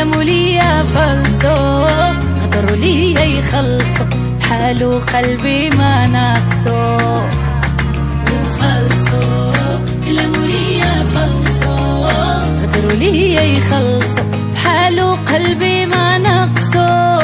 كلامه ليا فلسو، قدروا ليا يخلصوا بحاله قلبي ما ناقصو. وفلسو كلامه ليا فلسو، قدروا ليا يخلصوا بحاله قلبي ما ناقصو.